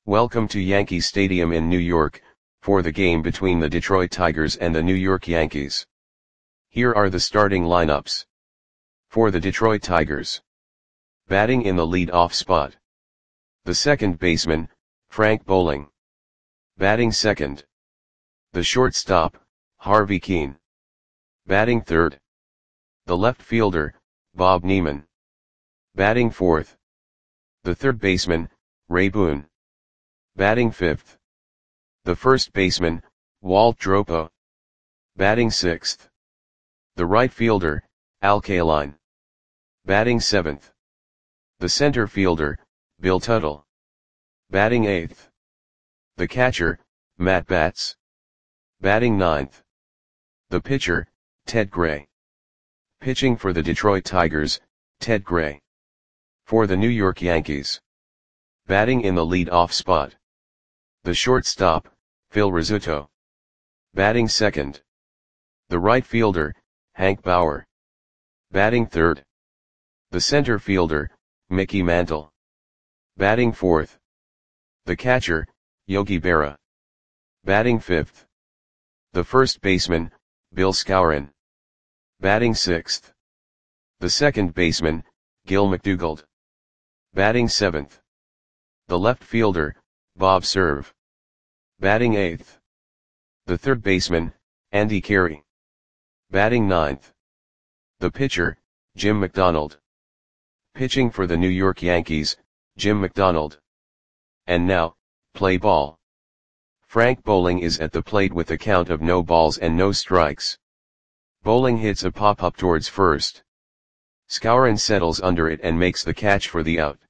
Welcome to Yankee Stadium in New York, for the game between the Detroit Tigers and the New York Yankees. Here are the starting lineups. For the Detroit Tigers. Batting in the lead-off spot. The second baseman, Frank Bowling. Batting second. The shortstop, Harvey Kuenn. Batting third. The left fielder, Bob Neiman. Batting fourth. The third baseman, Ray Boone. Batting fifth. The first baseman, Walt Dropo. Batting sixth. The right fielder, Al Kaline. Batting seventh. The center fielder, Bill Tuttle. Batting eighth. The catcher, Matt Batts. Batting ninth. The pitcher, Ted Gray. Pitching for the Detroit Tigers, Ted Gray. For the New York Yankees. Batting in the lead-off spot. The shortstop, Phil Rizzuto. Batting second. The right fielder, Hank Bauer. Batting third. The center fielder, Mickey Mantle. Batting fourth. The catcher, Yogi Berra. Batting fifth. The first baseman, Bill Skowron. Batting sixth. The second baseman, Gil McDougald. Batting seventh. The left fielder, Bob Cerv. Batting eighth. The third baseman, Andy Carey. Batting ninth. The pitcher, Jim McDonald. Pitching for the New York Yankees, Jim McDonald. And now, play ball. Frank Bowling is at the plate with a count of no balls and no strikes. Bowling hits a pop-up towards first. Skowron settles under it and makes the catch for the out.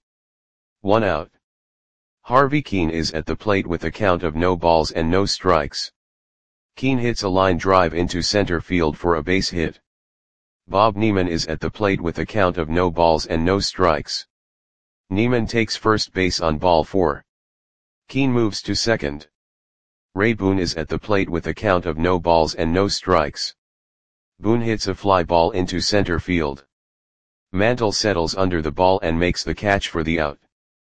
1 out. Harvey Kuenn is at the plate with a count of no balls and no strikes. Kuenn hits a line drive into center field for a base hit. Bob Neiman is at the plate with a count of no balls and no strikes. Neiman takes first base on ball 4. Kuenn moves to second. Ray Boone is at the plate with a count of no balls and no strikes. Boone hits a fly ball into center field. Mantle settles under the ball and makes the catch for the out.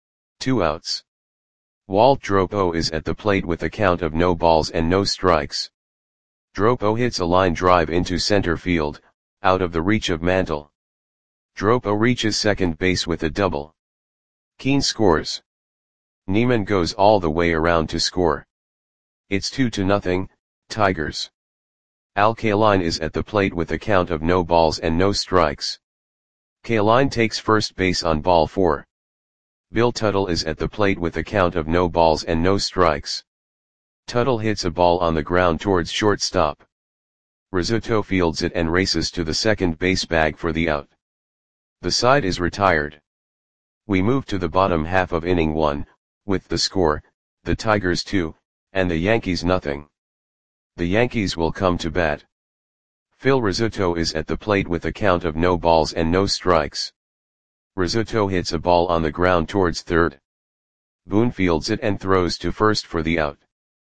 2 outs. Walt Dropo is at the plate with a count of no balls and no strikes. Dropo hits a line drive into center field, out of the reach of Mantle. Dropo reaches second base with a double. Kuenn scores. Neiman goes all the way around to score. It's 2-0, Tigers. Al Kaline is at the plate with a count of no balls and no strikes. Kaline takes first base on ball 4. Bill Tuttle is at the plate with a count of no balls and no strikes. Tuttle hits a ball on the ground towards shortstop. Rizzuto fields it and races to the second base bag for the out. The side is retired. We move to the bottom half of inning 1, with the score, the Tigers 2, and the Yankees nothing. The Yankees will come to bat. Phil Rizzuto is at the plate with a count of no balls and no strikes. Rizzuto hits a ball on the ground towards third. Boone fields it and throws to first for the out.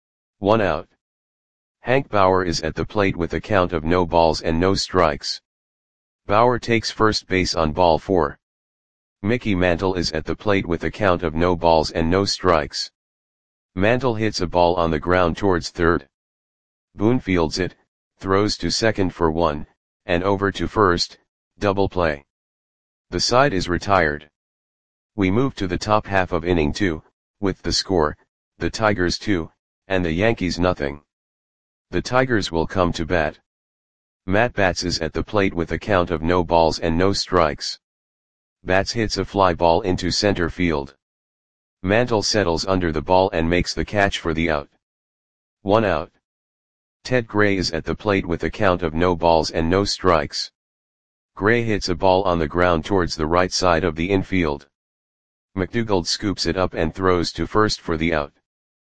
1 out. Hank Bauer is at the plate with a count of no balls and no strikes. Bauer takes first base on ball 4. Mickey Mantle is at the plate with a count of no balls and no strikes. Mantle hits a ball on the ground towards third. Boone fields it, throws to second for 1, and over to first, double play. The side is retired. We move to the top half of inning 2, with the score, the Tigers 2, and the Yankees nothing. The Tigers will come to bat. Matt Batts is at the plate with a count of no balls and no strikes. Batts hits a fly ball into center field. Mantle settles under the ball and makes the catch for the out. 1 out. Ted Gray is at the plate with a count of no balls and no strikes. Gray hits a ball on the ground towards the right side of the infield. McDougald scoops it up and throws to first for the out.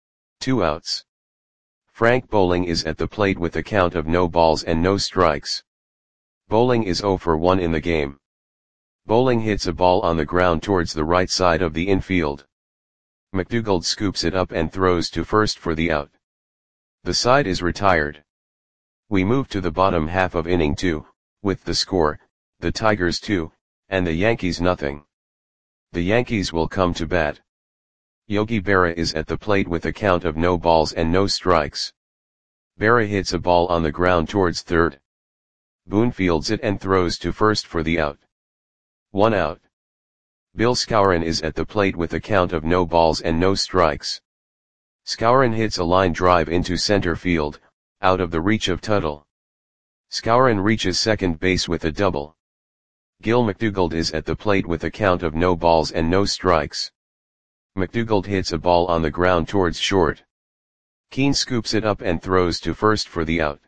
2 outs. Frank Bowling is at the plate with a count of no balls and no strikes. Bowling is 0 for 1 in the game. Bowling hits a ball on the ground towards the right side of the infield. McDougald scoops it up and throws to first for the out. The side is retired. We move to the bottom half of inning 2, with the score, the Tigers 2, and the Yankees nothing. The Yankees will come to bat. Yogi Berra is at the plate with a count of no balls and no strikes. Berra hits a ball on the ground towards third. Boone fields it and throws to first for the out. 1 out. Bill Skowron is at the plate with a count of no balls and no strikes. Skowron hits a line drive into center field, out of the reach of Tuttle. Skowron reaches second base with a double. Gil McDougald is at the plate with a count of no balls and no strikes. McDougald hits a ball on the ground towards short. Keane scoops it up and throws to first for the out.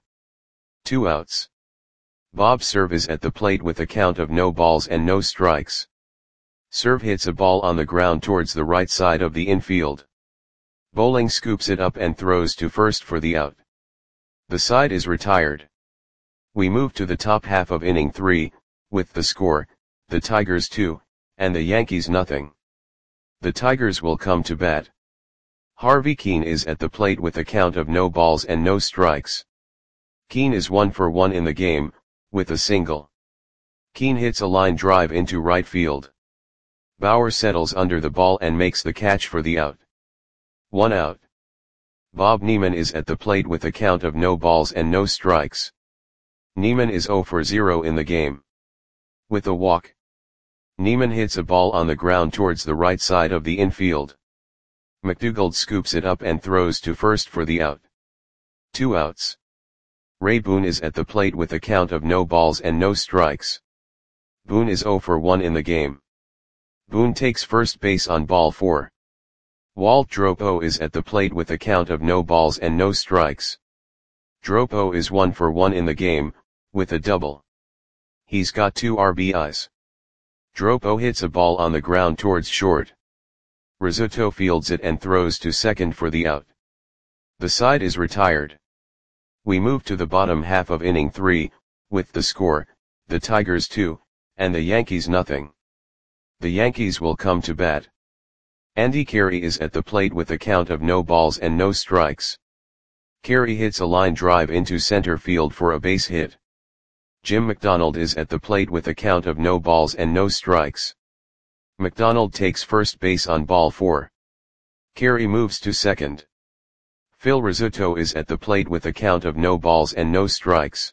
2 outs. Bob Cerv is at the plate with a count of no balls and no strikes. Cerv hits a ball on the ground towards the right side of the infield. Bowling scoops it up and throws to first for the out. The side is retired. We move to the top half of inning 3, with the score, the Tigers 2, and the Yankees nothing. The Tigers will come to bat. Harvey Keane is at the plate with a count of no balls and no strikes. Keane is 1 for 1 in the game, with a single. Keane hits a line drive into right field. Bauer settles under the ball and makes the catch for the out. 1 out. Bob Neiman is at the plate with a count of no balls and no strikes. Neiman is 0 for 0 in the game. With a walk. Neiman hits a ball on the ground towards the right side of the infield. McDougald scoops it up and throws to first for the out. 2 outs. Ray Boone is at the plate with a count of no balls and no strikes. Boone is 0 for 1 in the game. Boone takes first base on ball 4. Walt Dropo is at the plate with a count of no balls and no strikes. Dropo is 1 for 1 in the game, with a double. He's got 2 RBIs. Dropo hits a ball on the ground towards short. Rizzuto fields it and throws to second for the out. The side is retired. We move to the bottom half of inning 3, with the score, the Tigers 2, and the Yankees nothing. The Yankees will come to bat. Andy Carey is at the plate with a count of no balls and no strikes. Carey hits a line drive into center field for a base hit. Jim McDonald is at the plate with a count of no balls and no strikes. McDonald takes first base on ball 4. Carey moves to second. Phil Rizzuto is at the plate with a count of no balls and no strikes.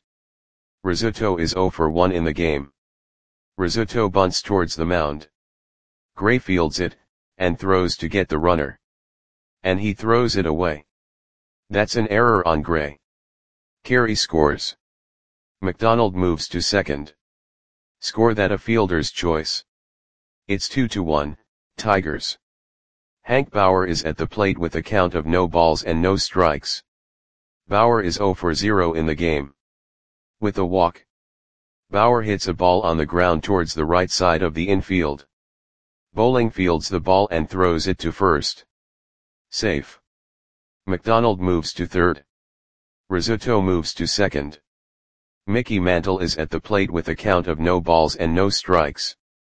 Rizzuto is 0 for 1 in the game. Rizzuto bunts towards the mound. Gray fields it, and throws to get the runner. And he throws it away. That's an error on Gray. Carey scores. McDonald moves to second. Score that a fielder's choice. It's 2-1, Tigers. Hank Bauer is at the plate with a count of no balls and no strikes. Bauer is 0 for 0 in the game. With a walk. Bauer hits a ball on the ground towards the right side of the infield. Bowling fields the ball and throws it to first. Safe. McDonald moves to third. Rizzuto moves to second. Mickey Mantle is at the plate with a count of no balls and no strikes.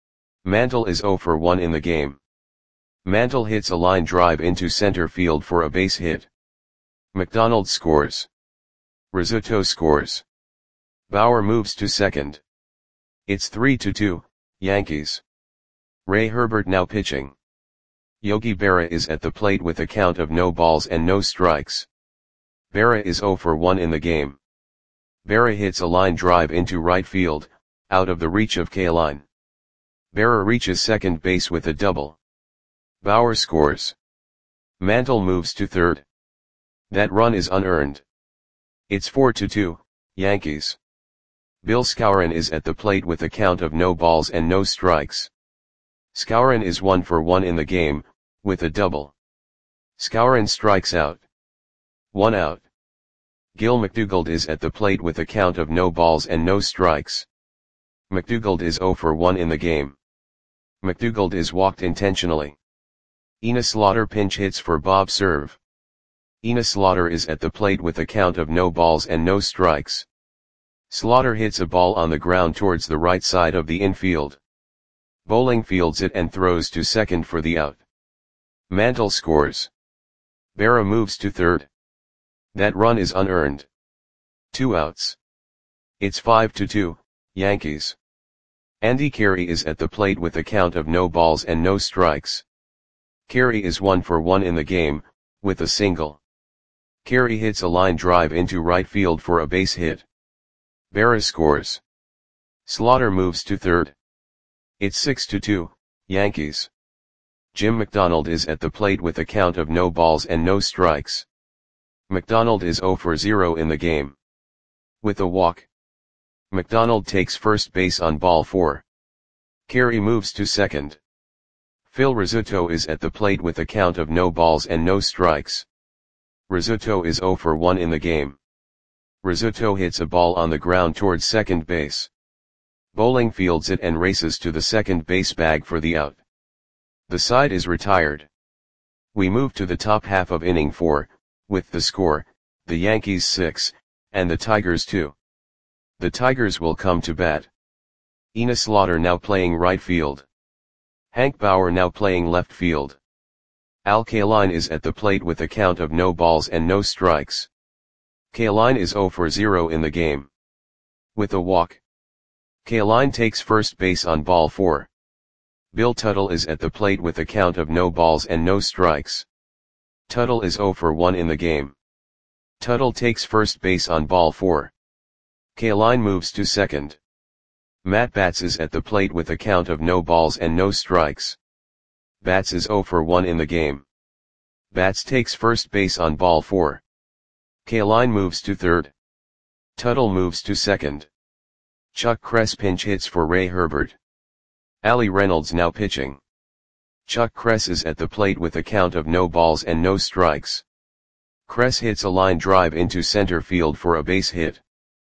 Mantle is 0 for 1 in the game. Mantle hits a line drive into center field for a base hit. McDonald scores. Rizzuto scores. Bauer moves to second. It's 3-2, Yankees. Ray Herbert now pitching. Yogi Berra is at the plate with a count of no balls and no strikes. Berra is 0 for 1 in the game. Berra hits a line drive into right field, out of the reach of Kaline. Berra reaches second base with a double. Bauer scores. Mantle moves to third. That run is unearned. It's 4-2, Yankees. Bill Skowron is at the plate with a count of no balls and no strikes. Skowron is 1 for 1 in the game, with a double. Skowron strikes out. 1 out. Gil McDougald is at the plate with a count of no balls and no strikes. McDougald is 0 for 1 in the game. McDougald is walked intentionally. Enos Slaughter pinch hits for Bob Cerv. Enos Slaughter is at the plate with a count of no balls and no strikes. Slaughter hits a ball on the ground towards the right side of the infield. Bowling fields it and throws to second for the out. Mantle scores. Berra moves to third. That run is unearned. 2 outs. It's 5-2, Yankees. Andy Carey is at the plate with a count of no balls and no strikes. Carey is 1 for 1 in the game, with a single. Carey hits a line drive into right field for a base hit. Berra scores. Slaughter moves to third. It's 6-2, Yankees. Jim McDonald is at the plate with a count of no balls and no strikes. McDonald is 0 for 0 in the game. With a walk. McDonald takes first base on ball 4. Carey moves to second. Phil Rizzuto is at the plate with a count of no balls and no strikes. Rizzuto is 0 for 1 in the game. Rizzuto hits a ball on the ground towards second base. Bowling fields it and races to the second base bag for the out. The side is retired. We move to the top half of inning 4, with the score, the Yankees 6, and the Tigers 2. The Tigers will come to bat. Enos Slaughter now playing right field. Hank Bauer now playing left field. Al Kaline is at the plate with a count of no balls and no strikes. Kaline is 0 for 0 in the game. With a walk. Kaline takes first base on ball 4. Bill Tuttle is at the plate with a count of no balls and no strikes. Tuttle is 0 for 1 in the game. Tuttle takes first base on ball 4. Kaline moves to second. Matt Batts is at the plate with a count of no balls and no strikes. Batts is 0 for 1 in the game. Batts takes first base on ball 4. Kaline moves to third. Tuttle moves to second. Chuck Kress pinch hits for Ray Herbert. Ali Reynolds now pitching. Chuck Kress is at the plate with a count of no balls and no strikes. Kress hits a line drive into center field for a base hit.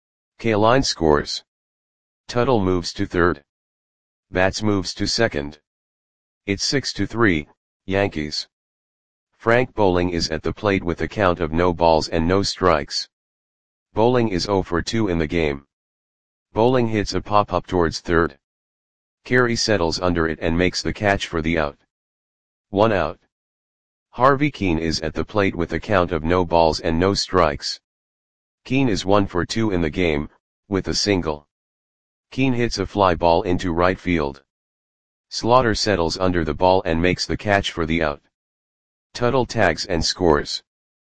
Kaline scores. Tuttle moves to third. Batts moves to second. It's 6-3, Yankees. Frank Bowling is at the plate with a count of no balls and no strikes. Bowling is 0 for 2 in the game. Bowling hits a pop-up towards third. Carey settles under it and makes the catch for the out. 1 out. Harvey Keene is at the plate with a count of no balls and no strikes. Keene is 1 for 2 in the game, with a single. Keene hits a fly ball into right field. Slaughter settles under the ball and makes the catch for the out. Tuttle tags and scores.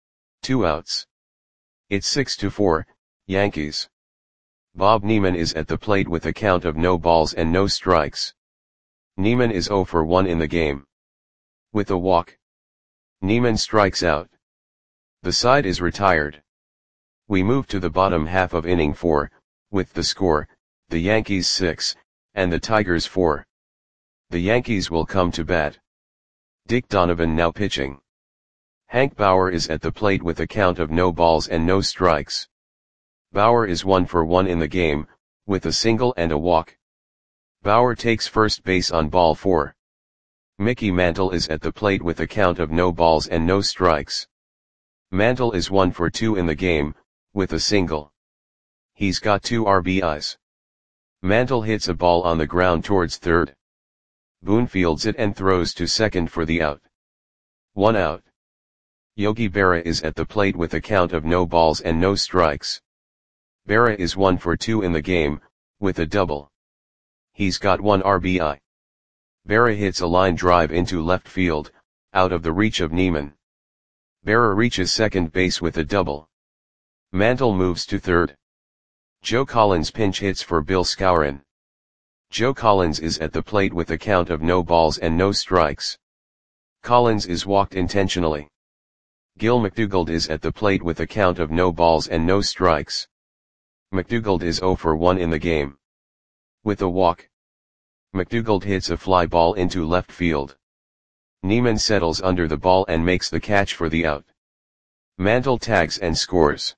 2 outs. It's 6-4, Yankees. Bob Neiman is at the plate with a count of no balls and no strikes. Neiman is 0 for 1 in the game. With a walk. Neiman strikes out. The side is retired. We move to the bottom half of inning 4, with the score, the Yankees 6, and the Tigers 4. The Yankees will come to bat. Dick Donovan now pitching. Hank Bauer is at the plate with a count of no balls and no strikes. Bauer is 1 for 1 in the game, with a single and a walk. Bauer takes first base on ball 4. Mickey Mantle is at the plate with a count of no balls and no strikes. Mantle is 1 for 2 in the game, with a single. He's got 2 RBIs. Mantle hits a ball on the ground towards third. Boone fields it and throws to second for the out. 1 out. Yogi Berra is at the plate with a count of no balls and no strikes. Berra is 1 for 2 in the game, with a double. He's got 1 RBI. Berra hits a line drive into left field, out of the reach of Neiman. Berra reaches second base with a double. Mantle moves to third. Joe Collins pinch hits for Bill Skowron. Joe Collins is at the plate with a count of no balls and no strikes. Collins is walked intentionally. Gil McDougald is at the plate with a count of no balls and no strikes. McDougald is 0 for 1 in the game. With a walk. McDougald hits a fly ball into left field. Neiman settles under the ball and makes the catch for the out. Mantle tags and scores.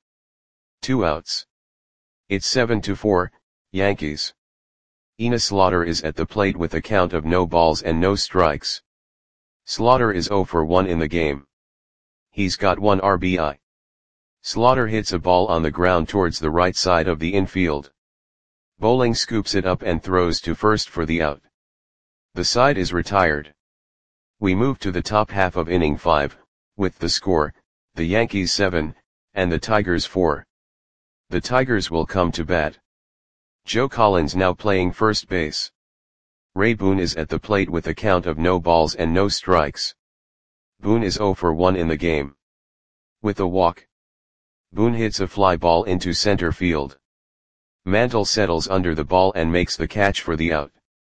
2 outs. It's 7-4, Yankees. Enos Slaughter is at the plate with a count of no balls and no strikes. Slaughter is 0 for 1 in the game. He's got 1 RBI. Slaughter hits a ball on the ground towards the right side of the infield. Bowling scoops it up and throws to first for the out. The side is retired. We move to the top half of inning 5, with the score, the Yankees 7, and the Tigers 4. The Tigers will come to bat. Joe Collins now playing first base. Ray Boone is at the plate with a count of no balls and no strikes. Boone is 0 for 1 in the game. With a walk, Boone hits a fly ball into center field. Mantle settles under the ball and makes the catch for the out.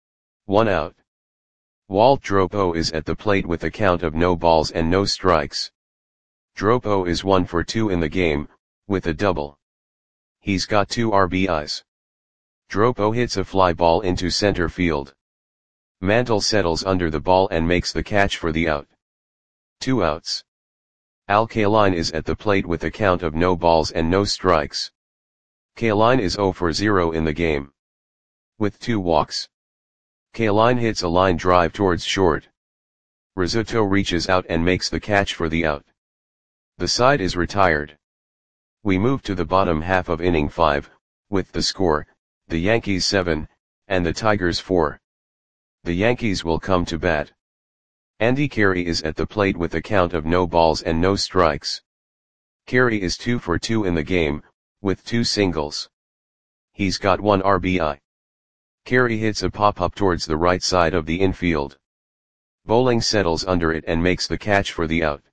1 out. Walt Dropo is at the plate with a count of no balls and no strikes. Dropo is 1 for 2 in the game, with a double. He's got 2 RBIs. Dropo hits a fly ball into center field. Mantle settles under the ball and makes the catch for the out. 2 outs. Al Kaline is at the plate with a count of no balls and no strikes. Kaline is 0 for 0 in the game. With 2 walks, Kaline hits a line drive towards short. Rizzuto reaches out and makes the catch for the out. The side is retired. We move to the bottom half of inning 5, with the score, the Yankees 7, and the Tigers 4. The Yankees will come to bat. Andy Carey is at the plate with a count of no balls and no strikes. Carey is 2 for 2 in the game, with 2 singles. He's got 1 RBI. Carey hits a pop-up towards the right side of the infield. Bowling settles under it and makes the catch for the out.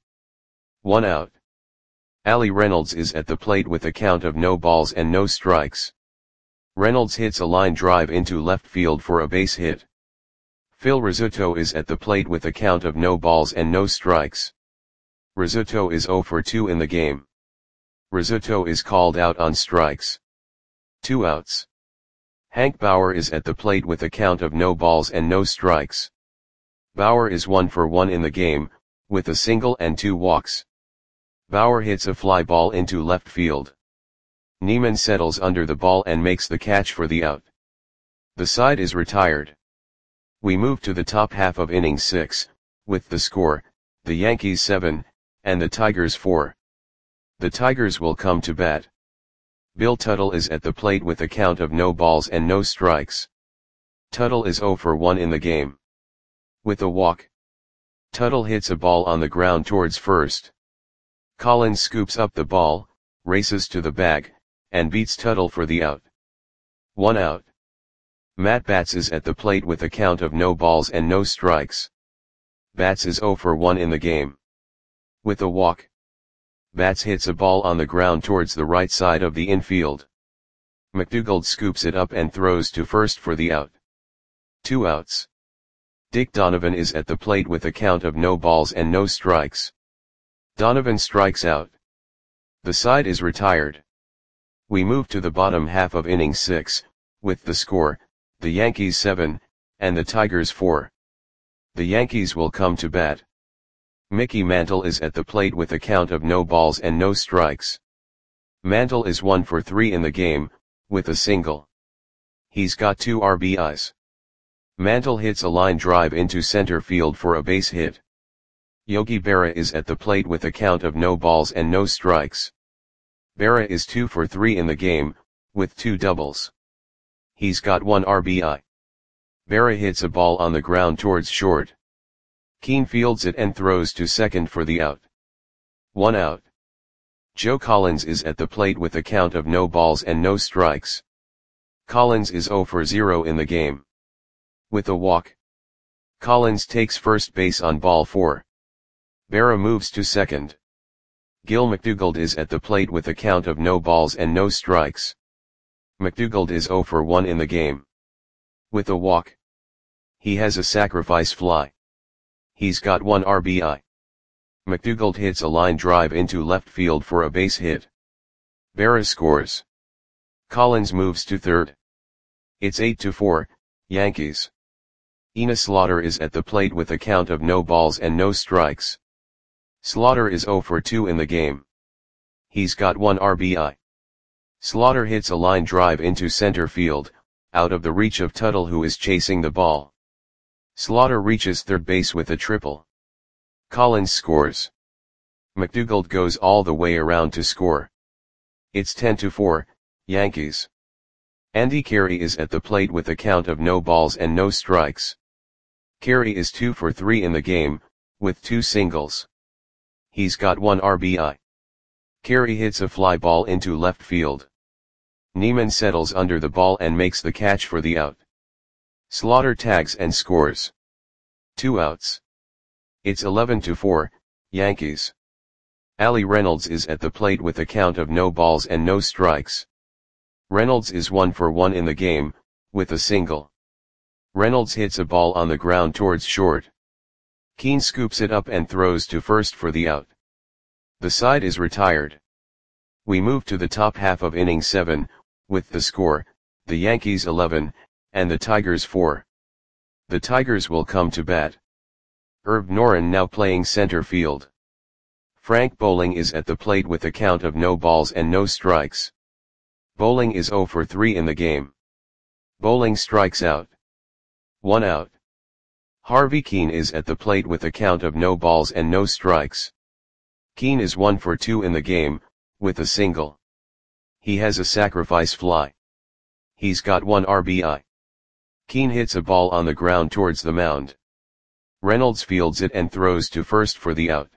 1 out. Ali Reynolds is at the plate with a count of no balls and no strikes. Reynolds hits a line drive into left field for a base hit. Phil Rizzuto is at the plate with a count of no balls and no strikes. Rizzuto is 0 for 2 in the game. Rizzuto is called out on strikes. 2 outs. Hank Bauer is at the plate with a count of no balls and no strikes. Bauer is 1 for 1 in the game, with a single and 2 walks. Bauer hits a fly ball into left field. Neiman settles under the ball and makes the catch for the out. The side is retired. We move to the top half of inning 6, with the score, the Yankees 7, and the Tigers 4. The Tigers will come to bat. Bill Tuttle is at the plate with a count of no balls and no strikes. Tuttle is 0 for 1 in the game. With a walk, Tuttle hits a ball on the ground towards first. Collins scoops up the ball, races to the bag, and beats Tuttle for the out. 1 out. Matt Batts is at the plate with a count of no balls and no strikes. Batts is 0 for 1 in the game. With a walk, Batts hits a ball on the ground towards the right side of the infield. McDougald scoops it up and throws to first for the out. 2 outs. Dick Donovan is at the plate with a count of no balls and no strikes. Donovan strikes out. The side is retired. We move to the bottom half of inning 6, with the score, the Yankees 7, and the Tigers 4. The Yankees will come to bat. Mickey Mantle is at the plate with a count of no balls and no strikes. Mantle is 1 for 3 in the game, with a single. He's got 2 RBIs. Mantle hits a line drive into center field for a base hit. Yogi Berra is at the plate with a count of no balls and no strikes. Berra is 2 for 3 in the game, with 2 doubles. He's got 1 RBI. Berra hits a ball on the ground towards short. Keane fields it and throws to second for the out. 1 out. Joe Collins is at the plate with a count of no balls and no strikes. Collins is 0 for 0 in the game. With a walk, Collins takes first base on ball 4. Berra moves to second. Gil McDougald is at the plate with a count of no balls and no strikes. McDougald is 0 for 1 in the game. With a walk, he has a sacrifice fly. He's got 1 RBI. McDougald hits a line drive into left field for a base hit. Berra scores. Collins moves to third. It's 8-4, Yankees. Enos Slaughter is at the plate with a count of no balls and no strikes. Slaughter is 0 for 2 in the game. He's got 1 RBI. Slaughter hits a line drive into center field, out of the reach of Tuttle who is chasing the ball. Slaughter reaches third base with a triple. Collins scores. McDougald goes all the way around to score. It's 10-4, Yankees. Andy Carey is at the plate with a count of no balls and no strikes. Carey is 2 for 3 in the game, with 2 singles. He's got 1 RBI. Carey hits a fly ball into left field. Neiman settles under the ball and makes the catch for the out. Slaughter tags and scores. 2 outs. It's 11-4, Yankees. Ali Reynolds is at the plate with a count of no balls and no strikes. Reynolds is 1 for 1 in the game, with a single. Reynolds hits a ball on the ground towards short. Keane scoops it up and throws to first for the out. The side is retired. We move to the top half of inning 7, with the score, the Yankees 11, and the Tigers 4. The Tigers will come to bat. Herb Noren now playing center field. Frank Bowling is at the plate with a count of no balls and no strikes. Bowling is 0 for 3 in the game. Bowling strikes out. 1 out. Harvey Keane is at the plate with a count of no balls and no strikes. Keane is 1 for 2 in the game, with a single. He has a sacrifice fly. He's got 1 RBI. Keane hits a ball on the ground towards the mound. Reynolds fields it and throws to first for the out.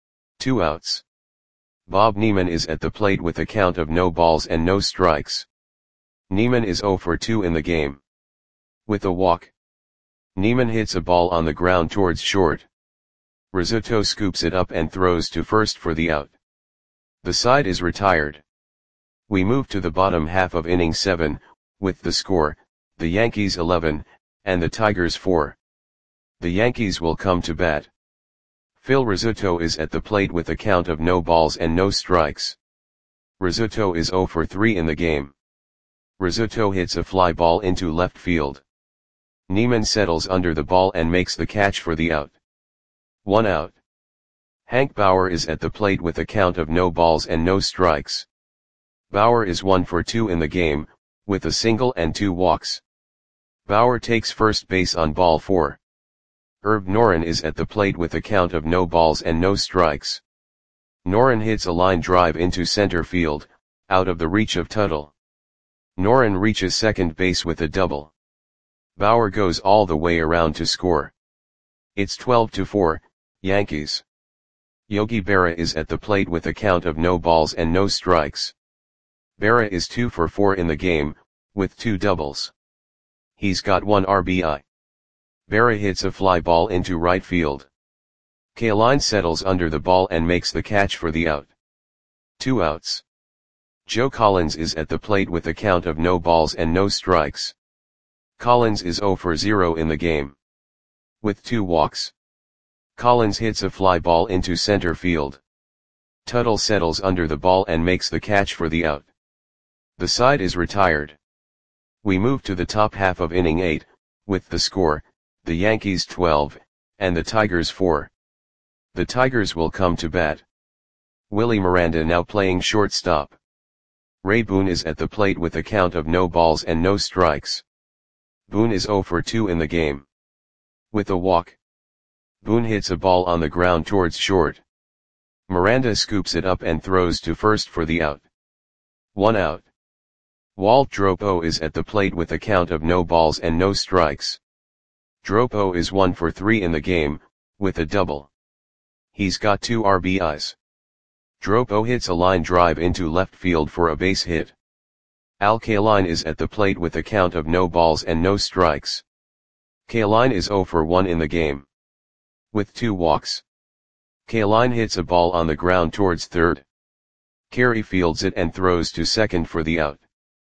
2 outs. Bob Neiman is at the plate with a count of no balls and no strikes. Neiman is 0 for 2 in the game. With a walk. Neiman hits a ball on the ground towards short. Rizzuto scoops it up and throws to first for the out. The side is retired. We move to the bottom half of inning 7, with the score, the Yankees 11, and the Tigers 4. The Yankees will come to bat. Phil Rizzuto is at the plate with a count of no balls and no strikes. Rizzuto is 0 for 3 in the game. Rizzuto hits a fly ball into left field. Neiman settles under the ball and makes the catch for the out. 1 out. Hank Bauer is at the plate with a count of no balls and no strikes. Bauer is 1 for 2 in the game, with a single and 2 walks. Bauer takes first base on ball 4. Herb Noren is at the plate with a count of no balls and no strikes. Noren hits a line drive into center field, out of the reach of Tuttle. Noren reaches second base with a double. Bauer goes all the way around to score. It's 12-4, Yankees. Yogi Berra is at the plate with a count of no balls and no strikes. Berra is 2 for 4 in the game, with 2 doubles. He's got 1 RBI. Berra hits a fly ball into right field. Kaline settles under the ball and makes the catch for the out. 2 outs. Joe Collins is at the plate with a count of no balls and no strikes. Collins is 0 for 0 in the game. With 2 walks. Collins hits a fly ball into center field. Tuttle settles under the ball and makes the catch for the out. The side is retired. We move to the top half of inning 8, with the score, the Yankees 12, and the Tigers 4. The Tigers will come to bat. Willie Miranda now playing shortstop. Ray Boone is at the plate with a count of no balls and no strikes. Boone is 0 for 2 in the game. With a walk. Boone hits a ball on the ground towards short. Miranda scoops it up and throws to first for the out. 1 out. Walt Dropo is at the plate with a count of no balls and no strikes. Dropo is 1 for 3 in the game, with a double. He's got 2 RBIs. Dropo hits a line drive into left field for a base hit. Al Kaline is at the plate with a count of no balls and no strikes. Kaline is 0 for 1 in the game. With 2 walks. Kaline hits a ball on the ground towards third. Carey fields it and throws to second for the out.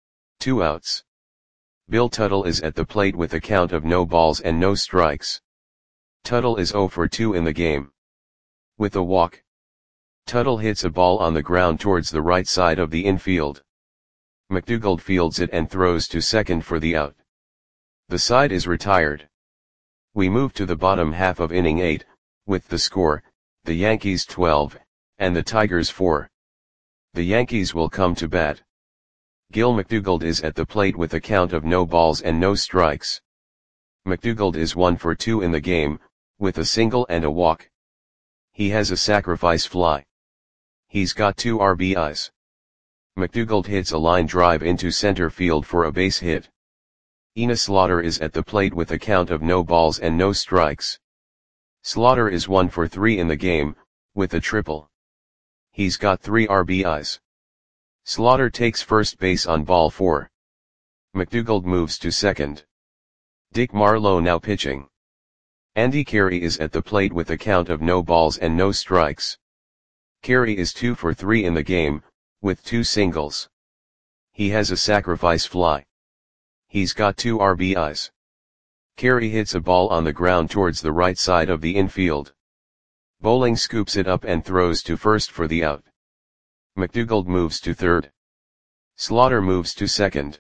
2 outs. Bill Tuttle is at the plate with a count of no balls and no strikes. Tuttle is 0 for 2 in the game. With a walk. Tuttle hits a ball on the ground towards the right side of the infield. McDougald fields it and throws to second for the out. The side is retired. We move to the bottom half of inning 8, with the score, the Yankees 12, and the Tigers 4. The Yankees will come to bat. Gil McDougald is at the plate with a count of no balls and no strikes. McDougald is 1 for 2 in the game, with a single and a walk. He has a sacrifice fly. He's got 2 RBIs. McDougald hits a line drive into center field for a base hit. Enos Slaughter is at the plate with a count of no balls and no strikes. Slaughter is 1 for 3 in the game, with a triple. He's got 3 RBIs. Slaughter takes first base on ball 4. McDougald moves to second. Dick Marlowe now pitching. Andy Carey is at the plate with a count of no balls and no strikes. Carey is 2 for 3 in the game, with 2 singles. He has a sacrifice fly. He's got 2 RBIs. Carey hits a ball on the ground towards the right side of the infield. Bowling scoops it up and throws to first for the out. McDougald moves to third. Slaughter moves to second.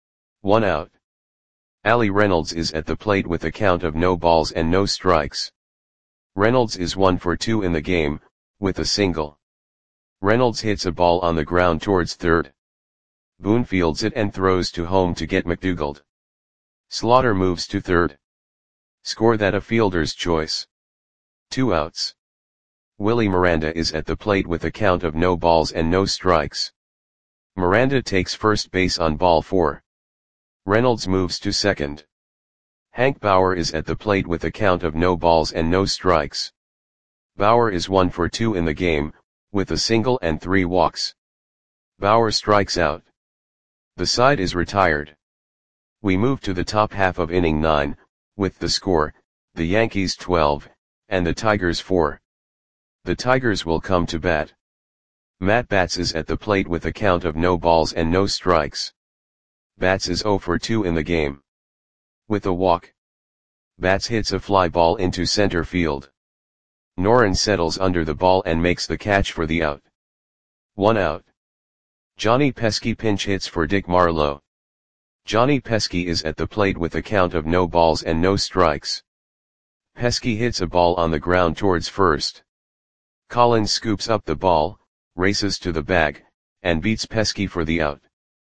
1 out. Ali Reynolds is at the plate with a count of no balls and no strikes. Reynolds is 1 for 2 in the game, with a single. Reynolds hits a ball on the ground towards third. Boone fields it and throws to home to get McDougald. Slaughter moves to third. Score that a fielder's choice. 2 outs. Willie Miranda is at the plate with a count of no balls and no strikes. Miranda takes first base on ball 4. Reynolds moves to second. Hank Bauer is at the plate with a count of no balls and no strikes. Bauer is 1 for 2 in the game, with a single and 3 walks. Bauer strikes out. The side is retired. We move to the top half of inning 9, with the score, the Yankees 12, and the Tigers 4. The Tigers will come to bat. Matt Batts is at the plate with a count of no balls and no strikes. Batts is 0 for 2 in the game. With a walk. Batts hits a fly ball into center field. Noren settles under the ball and makes the catch for the out. 1 out. Johnny Pesky pinch hits for Dick Marlowe. Johnny Pesky is at the plate with a count of no balls and no strikes. Pesky hits a ball on the ground towards first. Collins scoops up the ball, races to the bag, and beats Pesky for the out.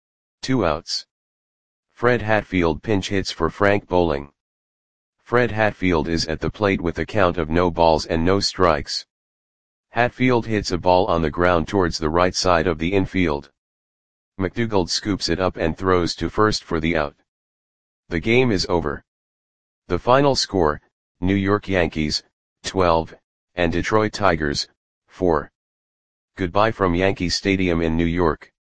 2 outs. Fred Hatfield pinch hits for Frank Bowling. Fred Hatfield is at the plate with a count of no balls and no strikes. Hatfield hits a ball on the ground towards the right side of the infield. McDougald scoops it up and throws to first for the out. The game is over. The final score, New York Yankees, 12, and Detroit Tigers, 4. Goodbye from Yankee Stadium in New York.